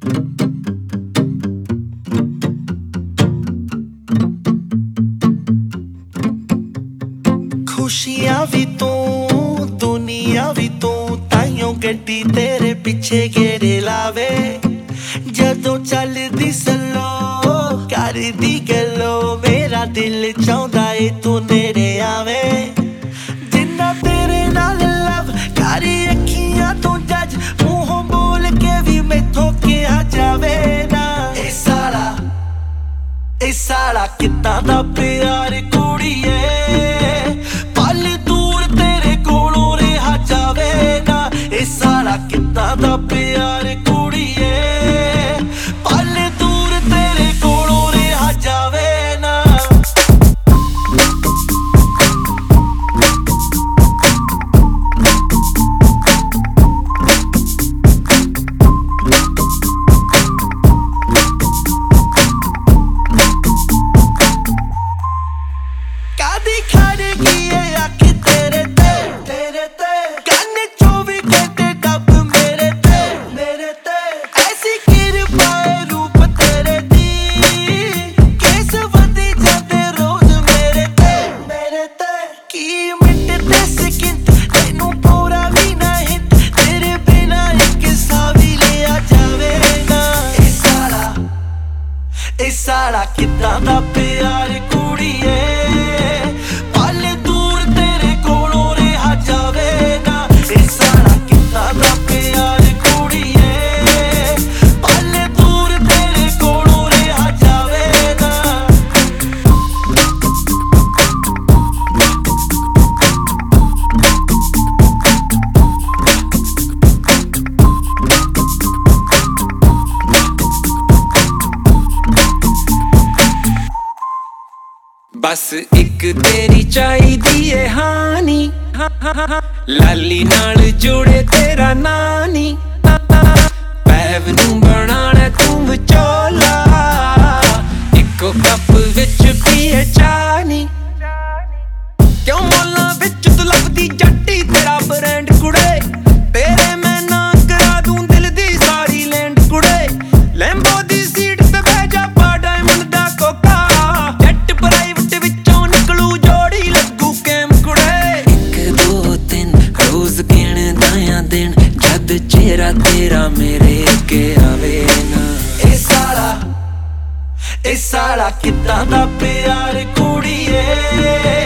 खुशियां भी तू दुनिया भी तू ताइयों गड्डी तेरे पिछे घेरे लावे जदों चलदी सलो करदी गलो मेरा दिल चाहुंदा ए तू नेड़े आवे जिन्ना तेरे नाल लव करी अखियां तो जज मुंहों बोल के भी मैथों किहा जावे ना ए साला कित्तां दा प्यार कुड़िए कित्तां दा प्यार कुड़िए पल दूर तेरे कोलों रहा जावे ना कादी खड़ गई है अख तेरे ते कन्न 24 घंटे साला कित्तां दा प्यार कुड़िए पल दूर तेरे कोलों रहा जावे ना साला कित्तां दा प्यार कुड़िए पल दूर तेरे कोलों रहा जावे ना बस एक तेरी चाहिदी है हानी लाली नाल जोड़े तेरा नानी पैव नू बनाना तू विचोला इको कप विच पीए चानी क्यों मोला विच तू लभदी जट्टी तेरा ब्रांड कुड़े तेरे मैं ना करा दूं दिल दी सारी लैंड कुड़े लैंबो दी सीट ते बैठ जा पा डायमंड दा कोका जेट प्राइवेट चेहरा तेरा मेरे के आवे ना ए साला कित्तां दा प्यार कुड़िए